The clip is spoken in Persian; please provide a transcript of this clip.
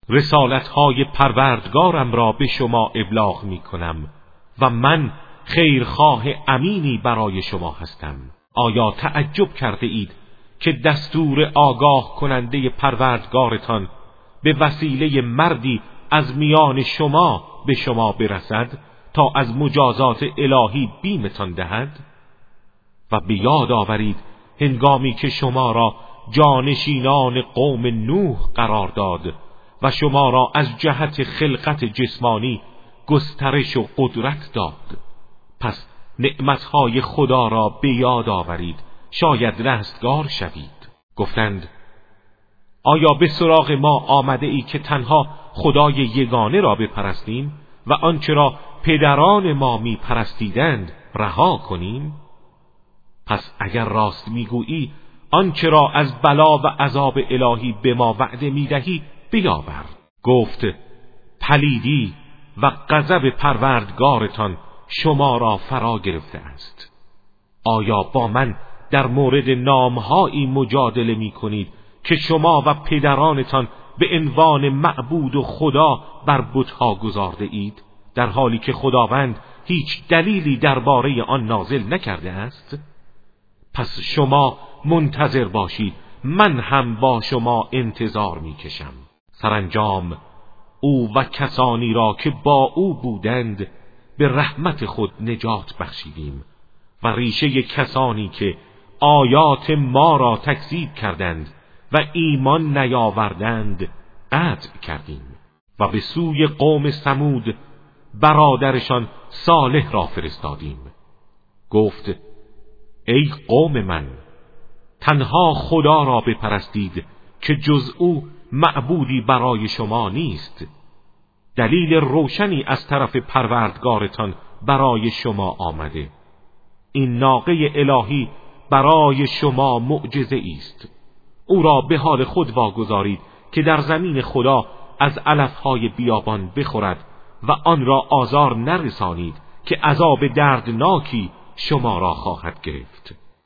رسالت‌های پروردگارم را به شما ابلاغ می‌کنم و من خیرخواه امینی برای شما هستم. آیا تعجب کرده اید که دستور آگاه کننده پروردگارتان به وسیله مردی از میان شما به شما برسد تا از مجازات الهی بیمتان دهد؟ و به یاد آورید هنگامی که شما را جانشینان قوم نوح قرار داد و شما را از جهت خلقت جسمانی گسترش و قدرت داد. پس نعمتهای خدا را به یاد آورید شاید رستگار شوید. گفتند آیا به سراغ ما آمده ای که تنها خدای یگانه را بپرستیم و آنچه را پدران ما می پرستیدند رها کنیم؟ پس اگر راست میگویی آنچه را از بلا و عذاب الهی به ما وعده میدهی بیاور. گفت پلیدی و غضب پروردگارتان شما را فرا گرفته است. آیا با من در مورد نامهایی مجادله می کنید که شما و پدرانتان به عنوان معبود و خدا بر بتها گذارده اید، در حالی که خداوند هیچ دلیلی درباره آن نازل نکرده است؟ پس شما منتظر باشید، من هم با شما انتظار می کشم. سرانجام او و کسانی را که با او بودند به رحمت خود نجات بخشیدیم و ریشه کسانی که آیات ما را تکذیب کردند و ایمان نیاوردند قطع کردیم. و به سوی قوم ثمود برادرشان صالح را فرستادیم. گفت ای قوم من، تنها خدا را بپرستید که جز او معبودی برای شما نیست. دلیل روشنی از طرف پروردگارتان برای شما آمده. این ناقه الهی برای شما معجزه است. او را به حال خود واگذارید که در زمین خدا از علفهای بیابان بخورد و آن را آزار نرسانید که عذاب دردناکی شما را خواهد گرفت.